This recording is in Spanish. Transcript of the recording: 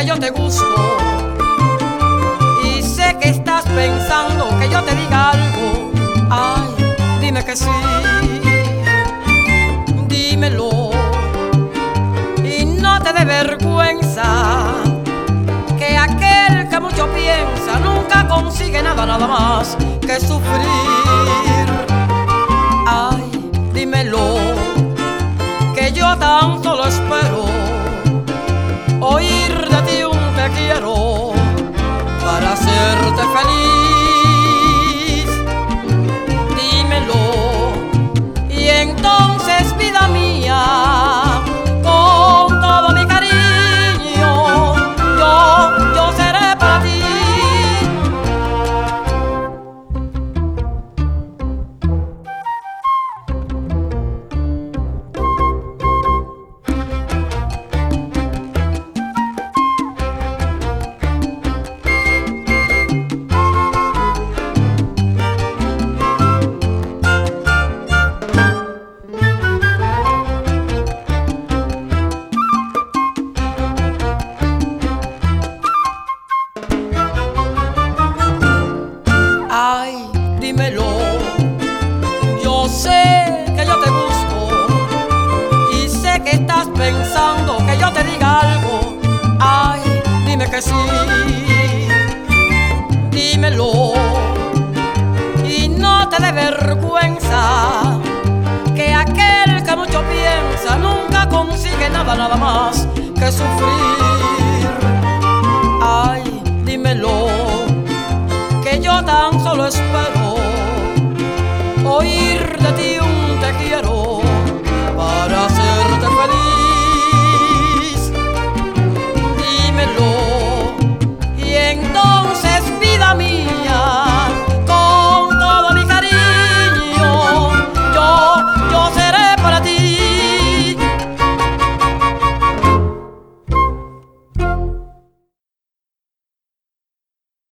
yo te gusto y sé que estás pensando que yo te diga algo. Ay, dime que sí, dímelo y no te dé vergüenza, que aquel que mucho piensa nunca consigue nada, nada más que sufrir. Ay, dímelo, que yo tan solo espero oír de ti un te quiero para hacerte feliz. Dímelo y entonces, vida mía, con todo mi cariño, yo seré para ti. Ay, dímelo, yo sé que yo te busco y sé que estás pensando que yo te diga algo. Ay, dime que sí, dímelo y no te dé vergüenza, que aquel que mucho piensa nunca consigue nada, nada más que sufrir. Ay, dímelo, que yo tan solo espero oír de ti